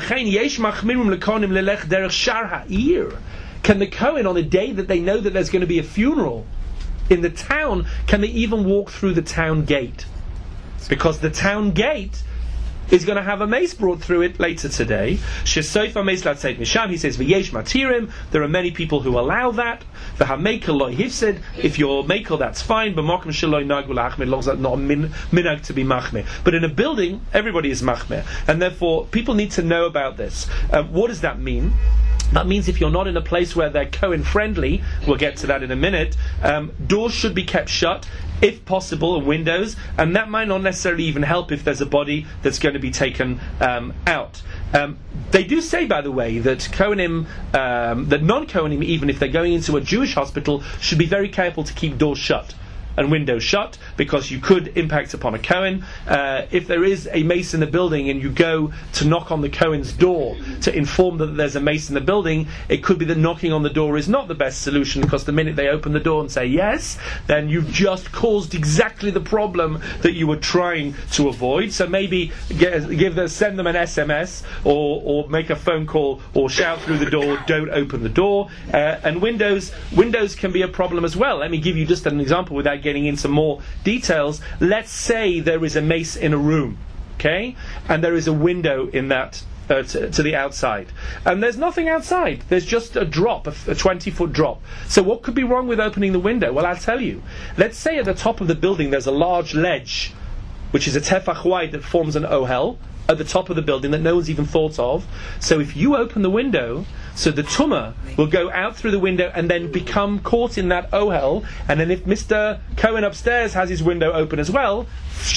Can the Kohen, on a day that they know that there's going to be a funeral in the town, can they even walk through the town gate? Because the town gate is going to have a mace brought through it later today. He says, v'yesh matirim, there are many people who allow that. V'hamekel lo hifsed, if you're mekel, that's fine, but mokum shelo nagu lachmir, long as that's not a minhag to be machmir. But in a building, everybody is machmir, and therefore people need to know about this. What does that mean? That means if you're not in a place where they're Kohen friendly, we'll get to that in a minute, doors should be kept shut, if possible, and windows, and that might not necessarily even help if there's a body that's going to be taken out. They do say, by the way, that Kohanim, that non-Kohanim, even if they're going into a Jewish hospital, should be very careful to keep doors shut and windows shut, because you could impact upon a Kohen. If there is a mace in the building and you go to knock on the Kohen's door to inform them that there's a mace in the building, it could be that knocking on the door is not the best solution, because the minute they open the door and say yes, then you've just caused exactly the problem that you were trying to avoid. So maybe send them an SMS or make a phone call or shout through the door, don't open the door. And windows can be a problem as well. Let me give you just an example without getting into more details. Let's say there is a mace in a room, okay, and there is a window in that to the outside. And there's nothing outside. There's just a drop, a 20-foot drop. So what could be wrong with opening the window? Well, I'll tell you. Let's say at the top of the building there's a large ledge, which is a tefach wide that forms an ohel at the top of the building that no one's even thought of. So if you open the window, so the tumah will go out through the window and then become caught in that ohel, and then if Mr. Cohen upstairs has his window open as well,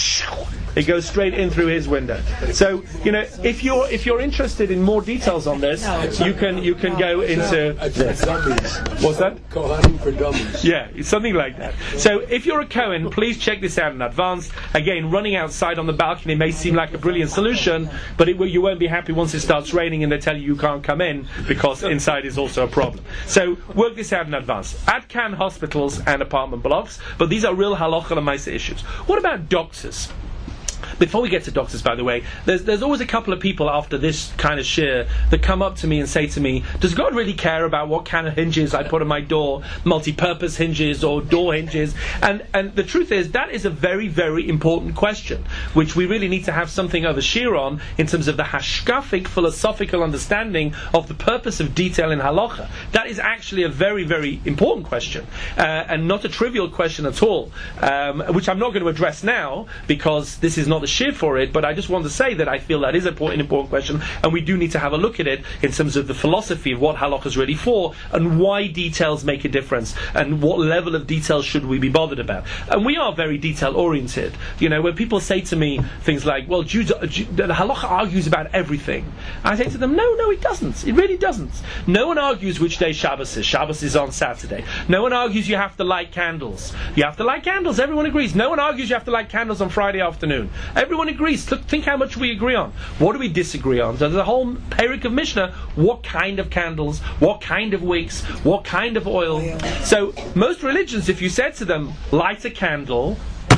it goes straight in through his window. So, if you're interested in more details on this, you can go into this. What's that? Kohanim for dummies. Yeah, it's something like that. So if you're a Cohen, please check this out in advance. Again, running outside on the balcony may seem like a brilliant solution, but you won't be happy once it starts raining and they tell you can't come in because inside is also a problem. So work this out in advance. Adkan hospitals and apartment blocks, but these are real halacha l'maisa issues. What about doctors? Before we get to doctors, by the way, there's always a couple of people after this kind of shir that come up to me and say to me, does God really care about what kind of hinges I put on my door, multi-purpose hinges or door hinges? And the truth is, that is a very, very important question, which we really need to have something of a shir on in terms of the hashkafic philosophical understanding of the purpose of detail in halacha. That is actually a very, very important question, and not a trivial question at all, which I'm not going to address now, because this is not the shir for it, but I just want to say that I feel that is an important question, and we do need to have a look at it in terms of the philosophy of what halacha is really for, and why details make a difference, and what level of detail should we be bothered about. And we are very detail oriented. When people say to me things like, well, the halacha argues about everything, I say to them, no, it doesn't. It really doesn't. No one argues which day Shabbos is. Shabbos is on Saturday. No one argues you have to light candles. You have to light candles. Everyone agrees. No one argues you have to light candles on Friday afternoon. Everyone agrees. Think how much we agree on. What do we disagree on? So there's a whole parak of Mishnah. What kind of candles? What kind of wicks? What kind of oil? So most religions, if you said to them, light a candle,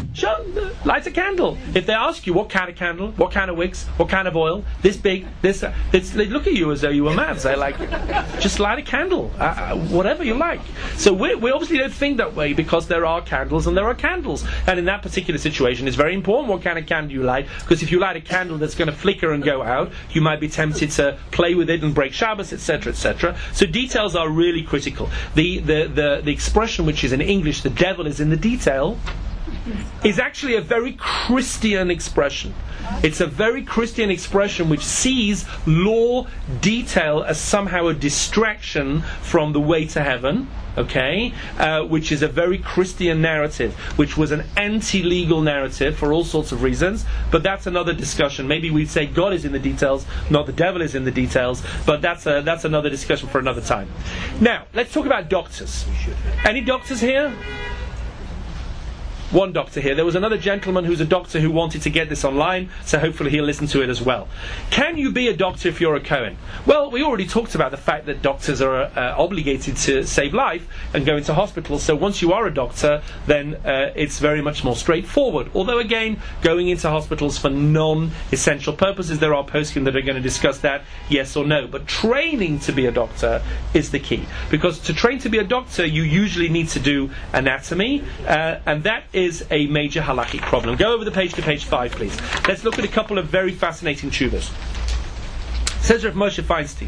light a candle. If they ask you what kind of candle, what kind of wicks, what kind of oil, this big, this, they look at you as though you were mad. They're like, just light a candle, whatever you like. So we obviously don't think that way, because there are candles and there are candles. And in that particular situation, it's very important what kind of candle you light, because if you light a candle that's going to flicker and go out, you might be tempted to play with it and break Shabbos, etc., etc. So details are really critical. The expression which is in English, the devil is in the detail, is actually a very Christian expression. It's a very Christian expression which sees law detail as somehow a distraction from the way to heaven, which is a very Christian narrative, which was an anti-legal narrative for all sorts of reasons, but that's another discussion. Maybe we'd say God is in the details, not the devil is in the details, but that's another discussion for another time. Now, let's talk about doctors. Any doctors here? One doctor here. There was another gentleman who's a doctor who wanted to get this online, so hopefully he'll listen to it as well. Can you be a doctor if you're a Cohen? Well, we already talked about the fact that doctors are obligated to save life and go into hospitals, so once you are a doctor, then it's very much more straightforward. Although again, going into hospitals for non-essential purposes, there are poskim that are going to discuss that, yes or no. But training to be a doctor is the key, because to train to be a doctor, you usually need to do anatomy, and that is a major halachic problem. Go over the page to page 5, please. Let's look at a couple of very fascinating tshuvas. Says Rav Moshe Feinstein,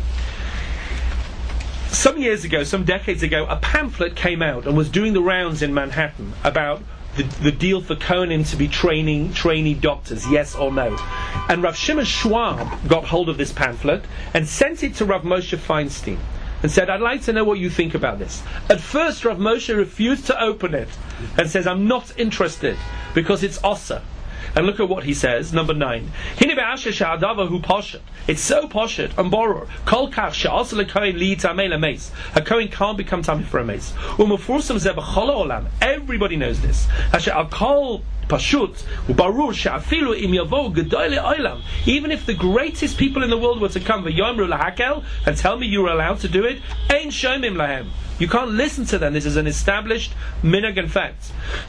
some decades ago, a pamphlet came out and was doing the rounds in Manhattan about the deal for Kohanim to be trainee doctors, yes or no. And Rav Shimon Schwab got hold of this pamphlet and sent it to Rav Moshe Feinstein and said, I'd like to know what you think about this. At first, Rav Moshe refused to open it and says, I'm not interested, because it's osa. And look at what he says, number 9. It's so poshet and boror. Kol kach she'asa lekohen liyitamei lemeis. A kohen can't become tamei for a meis. U'mefursam zeh b'chol ha'olam. Everybody knows this. Asher al kol pashut u'barur she'afilu im yavo gedolei olam. Even if the greatest people in the world were to come v'yomru lahakel and tell me you were allowed to do it, ein shomim lahem. You can't listen to them. This is an established minhag and fact.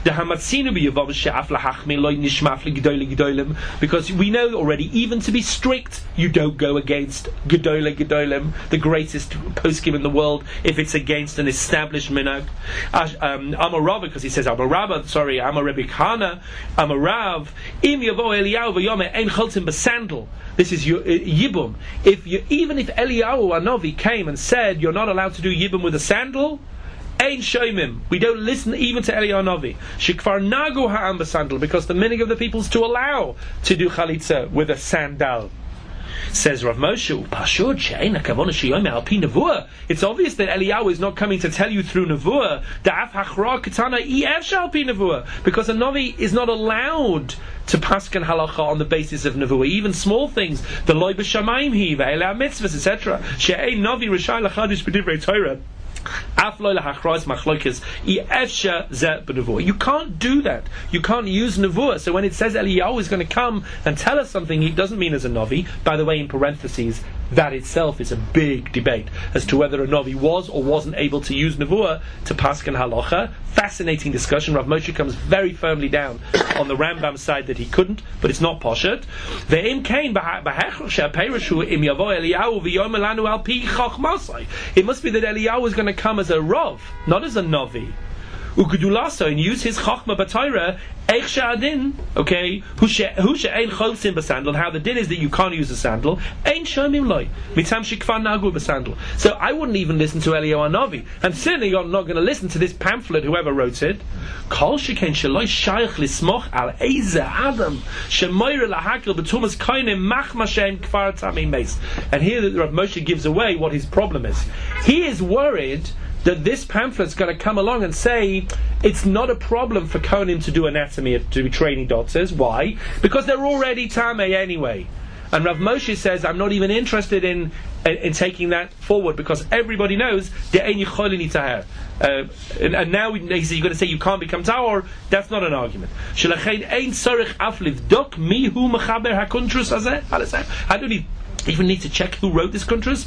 Because we know already, even to be strict, you don't go against Gedolei Gedolim, the greatest poskim in the world, if it's against an established minhag. Amar Rav, because he says Amar Rabbi Kana, Amar Rav, Im Yavo Eliyahu v'Yomeh Ein Choltim B'Sandal. This is Yibum. Even if Eliyahu Hanavi came and said you're not allowed to do Yibum with a sandal, Ein Shoimim. We don't listen even to Eliyahu Hanavi. Shikfar Nagu Ha'am B'Sandal, because the meaning of the people is to allow to do Chalitza with a sandal. Says Rav Moshe, it's obvious that Eliyahu is not coming to tell you through Nevuah, because a Navi is not allowed to paskan halacha on the basis of Nevuah, even small things, the loy b'shamayim hi, ve'ela mitzvahs, etc. She'ein Navi rishai l'chadish b'divrei Torah. You can't do that. You can't use Nevuah. So when it says Eliyahu is going to come and tell us something, he doesn't mean as a Navi. By the way, in parentheses, that itself is a big debate as to whether a Navi was or wasn't able to use Nevuah to paskan halacha. Fascinating discussion. Rav Moshe comes very firmly down on the Rambam side that he couldn't, but it's not poshet. It must be that Eliyahu is going to come as a Rav, not as a Navi. Ukudulasa, and use his Chachma B'Torah, Eich She'adin, okay, Hu she'ein cholsim b'sandal, how the din is that you can't use a sandal, Ein Shomim Loi, Mitam Shikfar Nagu b'sandal. So I wouldn't even listen to Eliyahu Hanavi, and certainly you're not going to listen to this pamphlet, whoever wrote it. Kol Sheken Sheloi Shaykh Lismoch Al Eze Adam, Shemoyre Lahakil B'Tumas Koinim Machma Shem Kfar Tamim Meis. And here Rav Moshe gives away what his problem is. He is worried that this pamphlet's going to come along and say it's not a problem for Kohanim to do anatomy, to be training doctors. Why? Because they're already Tamei anyway. And Rav Moshe says, I'm not even interested in taking that forward, because everybody knows and now you're going to say you can't become Tahor. That's not an argument. I don't even need to check who wrote this kuntras.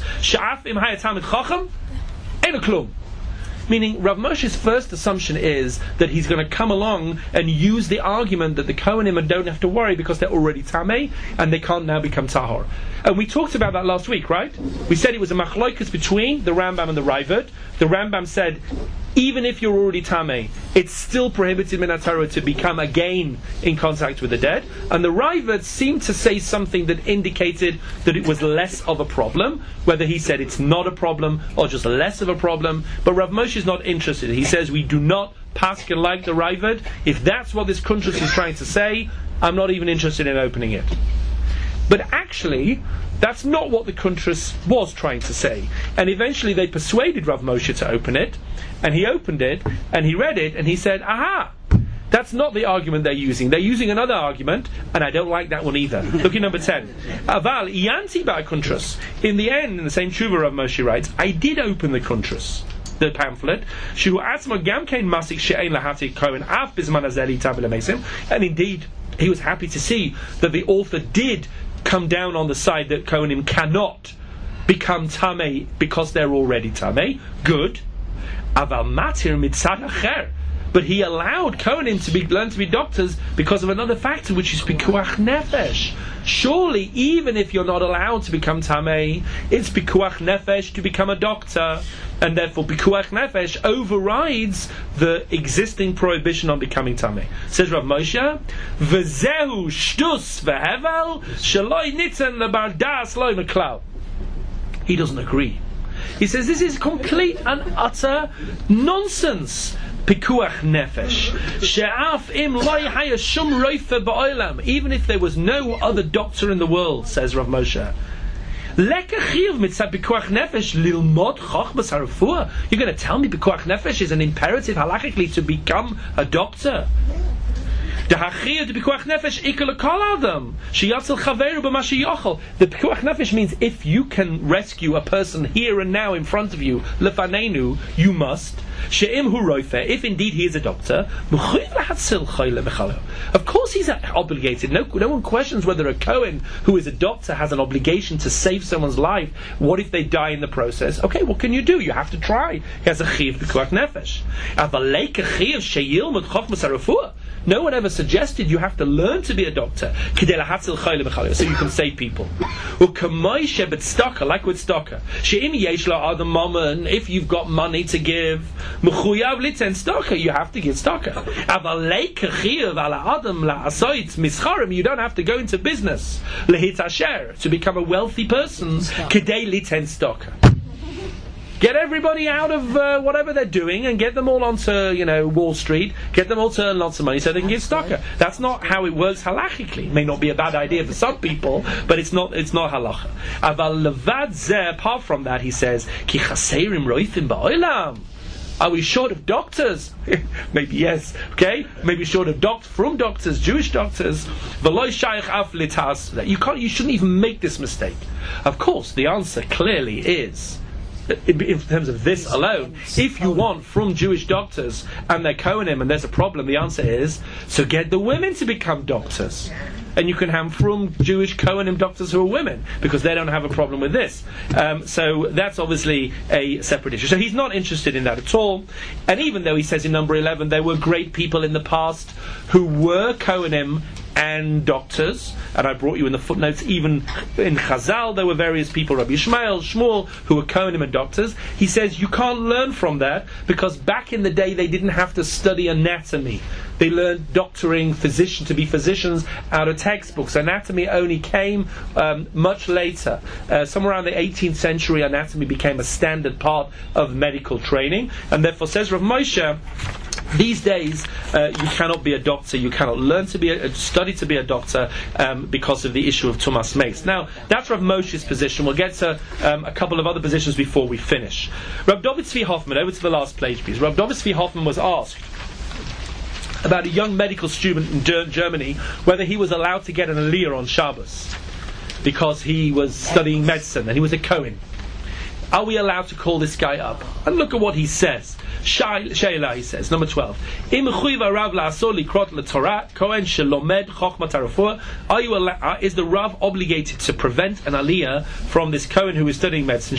Meaning, Rav Moshe's first assumption is that he's going to come along and use the argument that the Kohanim don't have to worry because they're already Tamei and they can't now become Tahor. And we talked about that last week, right? We said it was a machloikus between the Rambam and the Raavad. The Rambam said, even if you're already Tamei, it's still prohibited min HaTorah to become again in contact with the dead. And the Raavad seemed to say something that indicated that it was less of a problem, whether he said it's not a problem or just less of a problem. But Rav Moshe is not interested. He says we do not paskin like the Raavad. If that's what this kuntras is trying to say, I'm not even interested in opening it. But actually, that's not what the kuntras was trying to say. And eventually they persuaded Rav Moshe to open it, and he opened it, and he read it, and he said, aha! That's not the argument they're using. They're using another argument, and I don't like that one either. Look at number 10. Aval, iyanti ba kuntras. In the end, in the same tshuva, Rav Moshe writes, I did open the kuntras, the pamphlet, and indeed, he was happy to see that the author did come down on the side that Kohanim cannot become Tamei because they're already Tamei. Good. Aval matir mitzad acher. But he allowed Kohanim to learn to be doctors because of another factor, which is pikuach nefesh. Surely, even if you're not allowed to become Tamei, it's pikuach nefesh to become a doctor, and therefore pikuach nefesh overrides the existing prohibition on becoming Tamei. Says Rav Moshe, v'zehu shtus v'hevel shaloi nitzen lebardas loy meklal. He doesn't agree. He says this is complete and utter nonsense. Pikuach nefesh. She'af im loy haya shum roife ba'olam. Even if there was no other doctor in the world, says Rav Moshe. Lekachiv mitzad pikuach nefesh lilmod chochmas harafua. You're going to tell me pikuach nefesh is an imperative halachically to become a doctor? The pikuach nefesh means if you can rescue a person here and now in front of you, lefanenu, you must. If indeed he is a doctor, of course he's obligated. No one questions whether a Kohen who is a doctor has an obligation to save someone's life. What if they die in the process? Okay, what can you do? You have to try. He has a chiv pikuach nefesh. No one ever suggested you have to learn to be a doctor so you can save people. Like with tzedakah, if you've got money to give, you have to give tzedakah. You don't have to go into business to become a wealthy person. Get everybody out of whatever they're doing and get them all onto, Wall Street. Get them all to earn lots of money so they can give tzedakah. That's not how it works halachically. It may not be a bad idea for some people, but it's not halacha. Apart from that, he says, Ki chaserim roifim ba'olam. Are we short of doctors? Maybe yes. Okay, maybe short of doctors, Jewish doctors. You shouldn't even make this mistake. Of course, the answer clearly is, in terms of this alone, if you want from Jewish doctors and they're Kohanim and there's a problem, the answer is, so get the women to become doctors. And you can have from Jewish Kohanim doctors who are women, because they don't have a problem with this. So that's obviously a separate issue. So he's not interested in that at all. And even though he says in number 11, there were great people in the past who were Kohanim and doctors, and I brought you in the footnotes, even in Chazal there were various people, Rabbi Yishmael, Shmuel, who were Kohanim and doctors. He says you can't learn from that, because back in the day they didn't have to study anatomy. They learned doctoring, to be physicians out of textbooks. Anatomy only came much later. Somewhere around the 18th century, anatomy became a standard part of medical training, and therefore, says Rav Moshe, these days, you cannot be a doctor. You cannot learn to study to be a doctor because of the issue of Tumas Meis. Now, that's Rav Moshe's position. We'll get to a couple of other positions before we finish. Rav David Tzvi Hoffman, over to the last page, please. Rav David Tzvi Hoffman was asked about a young medical student in Germany whether he was allowed to get an aliyah on Shabbos because he was studying medicine and he was a Kohen. Are we allowed to call this guy up? And look at what he says. Sheila, he says, number 12. Is the Rav obligated to prevent an aliyah from this Kohen who is studying medicine?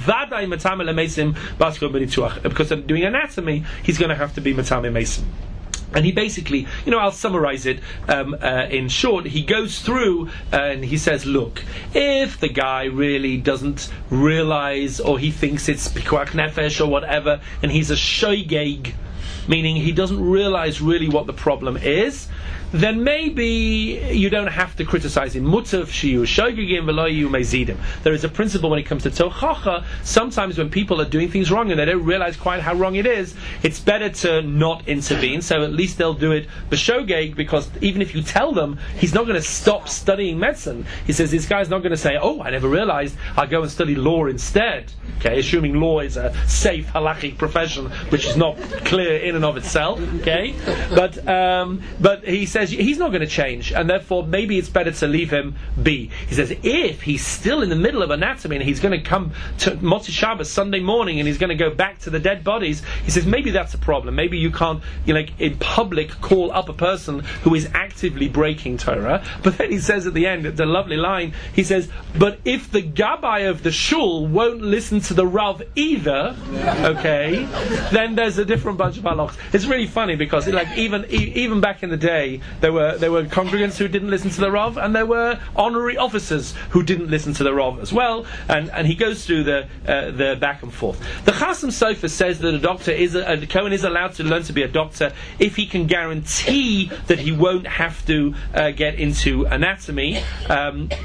Because doing anatomy, he's going to have to be Matame Mason. And he basically, I'll summarize it in short. He goes through and he says, look, if the guy really doesn't realize, or he thinks it's pikuach nefesh or whatever, and he's a shoygeg, meaning he doesn't realize really what the problem is, then maybe you don't have to criticize him. Mutav shiyu shoygegim v'lo mezidim. There is a principle when it comes to tochacha. Sometimes when people are doing things wrong and they don't realize quite how wrong it is, it's better to not intervene. So at least they'll do it b'shogeg, because even if you tell them, he's not going to stop studying medicine. He says this guy's not going to say, "Oh, I never realized. I'll go and study law instead." Okay, assuming law is a safe halachic profession, which is not clear in and of itself. Okay, but he says he's not going to change, and therefore maybe it's better to leave him be. He says if he's still in the middle of anatomy and he's going to come to Motzei Shabbos Sunday morning and he's going to go back to the dead bodies, he says maybe that's a problem. Maybe you can't, in public call up a person who is actively breaking Torah. But then he says at the end, it's a lovely line, he says, but if the Gabbai of the shul won't listen to the Rav either, okay, then there's a different bunch of halachos. It's really funny because even back in the day, there were congregants who didn't listen to the Rav, and there were honorary officers who didn't listen to the Rav as well. And he goes through the back and forth. The Chasam Sofer says that a Kohen is allowed to learn to be a doctor if he can guarantee that he won't have to get into anatomy.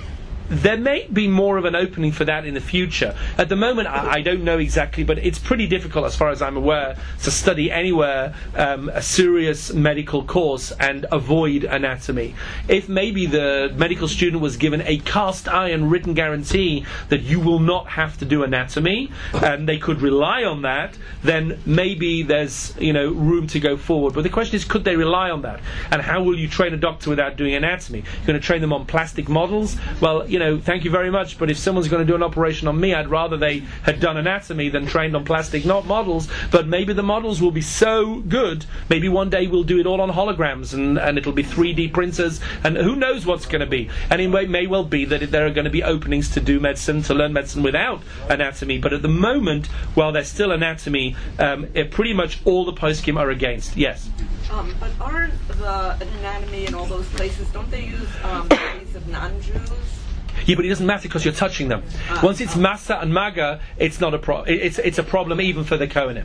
there may be more of an opening for that in the future. At the moment, I don't know exactly, but it's pretty difficult, as far as I'm aware, to study anywhere a serious medical course and avoid anatomy. If maybe the medical student was given a cast iron written guarantee that you will not have to do anatomy, and they could rely on that, then maybe there's room to go forward. But the question is, could they rely on that? And how will you train a doctor without doing anatomy? You're going to train them on plastic models? Well, thank you very much, but if someone's going to do an operation on me, I'd rather they had done anatomy than trained on plastic models. But maybe the models will be so good, maybe one day we'll do it all on holograms, and it'll be 3D printers, and who knows what's going to be. And it may well be that there are going to be openings to do medicine, to learn medicine without anatomy. But at the moment, while there's still anatomy, pretty much all the poskim are against. Yes? But aren't the anatomy in all those places, don't they use bodies of non-Jews? Yeah, but it doesn't matter because you're touching them. Once it's masa and maga, it's not a problem. It's a problem even for the Kohanim.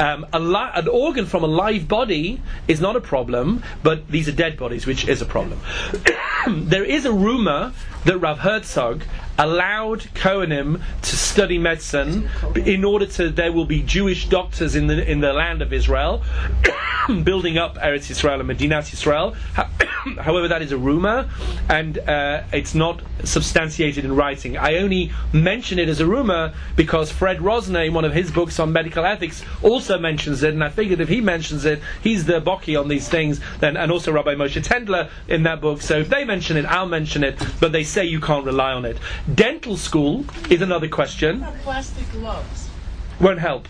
An organ from a live body is not a problem, but these are dead bodies, which is a problem. There is a rumor that Rav Herzog allowed Kohanim to study medicine in order there will be Jewish doctors in the land of Israel, building up Eretz Yisrael and Medinat Yisrael. However, that is a rumor, and it's not substantiated in writing. I only mention it as a rumor because Fred Rosner, in one of his books on medical ethics, also mentions it, and I figured if he mentions it, he's the Boki on these things, and also Rabbi Moshe Tendler in that book. So if they mention it, I'll mention it, but they say you can't rely on it. Dental school is another question. Plastic gloves won't help.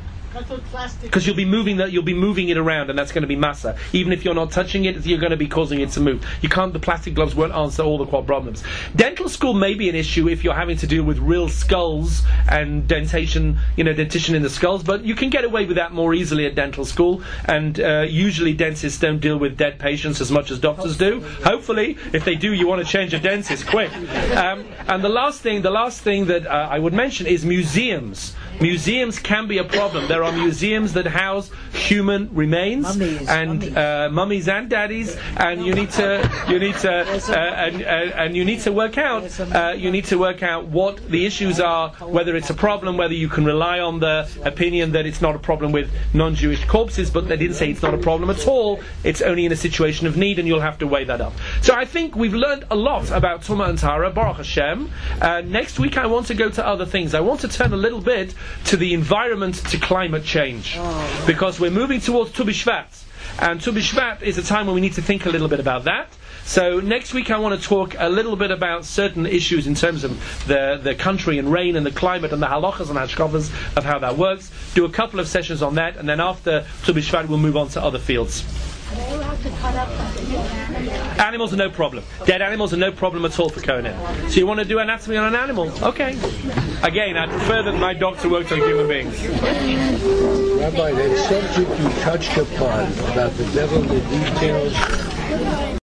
Because you'll be moving it around, and that's going to be massa. Even if you're not touching it, you're going to be causing it to move. The plastic gloves won't answer all the problems. Dental school may be an issue if you're having to deal with real skulls and dentition in the skulls, but you can get away with that more easily at dental school, and usually dentists don't deal with dead patients as much as doctors do. Hopefully, if they do, you want to change a dentist quick. And the last thing that I would mention is museums. Museums can be a problem. There are museums that house human remains, mummies and daddies, and you need to work out what the issues are, whether it's a problem, whether you can rely on the opinion that it's not a problem with non-Jewish corpses, but they didn't say it's not a problem at all. It's only in a situation of need, and you'll have to weigh that up. So I think we've learned a lot about Tumah and Tahara, Baruch Hashem. Next week I want to go to other things. I want to turn a little bit to the environment, to climate change, because we're moving towards Tu B'Shvat, and Tu B'Shvat is a time when we need to think a little bit about that. So next week I want to talk a little bit about certain issues in terms of the country and rain and the climate and the halachas and hashkafas of how that works. Do a couple of sessions on that, and then after Tu B'Shvat we'll move on to other fields. Animals are no problem. Dead animals are no problem at all for Kohanim. So you want to do anatomy on an animal? Okay. Again, I prefer that my doctor worked on human beings. Rabbi, that subject you touched upon about the devil, the details,